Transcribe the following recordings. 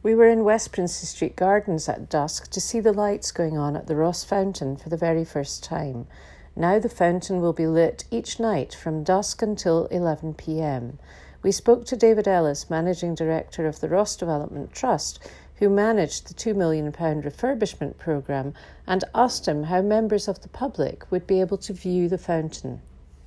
We were in West Princes Street Gardens at dusk to see the lights going on at the Ross Fountain for the very first time. Now the fountain will be lit each night from dusk until 11 p.m. We spoke to David Ellis, Managing Director of the Ross Development Trust, who managed the £2 million refurbishment programme, and asked him how members of the public would be able to view the fountain.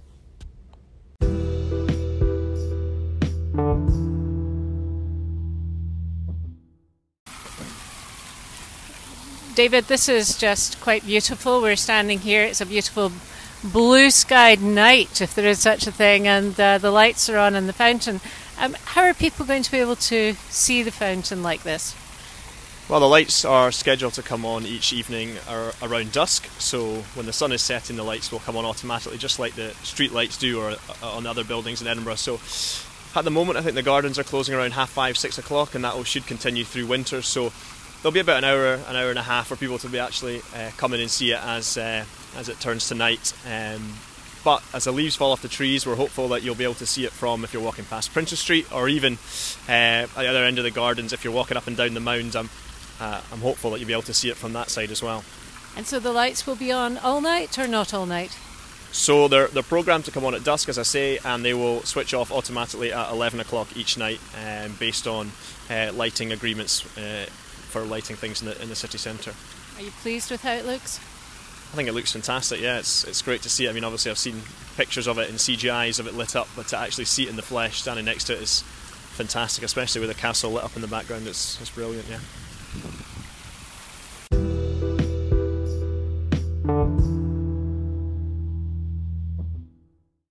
David, this is just quite beautiful. We're standing here. It's a beautiful blue-skied night, if there is such a thing, and the lights are on in the fountain. How are people going to be able to see the fountain like this? Well, the lights are scheduled to come on each evening around dusk, so when the sun is setting, the lights will come on automatically, just like the street lights do or on other buildings in Edinburgh. So at the moment, I think the gardens are closing around 5:30, 6 o'clock, and that should continue through winter. So there'll be about an hour and a half for people to be actually come in and see it as it turns to night. But as the leaves fall off the trees, we're hopeful that you'll be able to see it from if you're walking past Princes Street, or even at the other end of the gardens if you're walking up and down the mounds. I'm hopeful that you'll be able to see it from that side as well. And so the lights will be on all night or not all night? So they're programmed to come on at dusk, as I say, and they will switch off automatically at 11 o'clock each night, based on lighting agreements for lighting things in the city centre. Are you pleased with how it looks? I think it looks fantastic, yeah, it's great to see it. I mean, obviously I've seen pictures of it and CGIs of it lit up, but to actually see it in the flesh, standing next to it, is fantastic, especially with the castle lit up in the background. It's brilliant, yeah.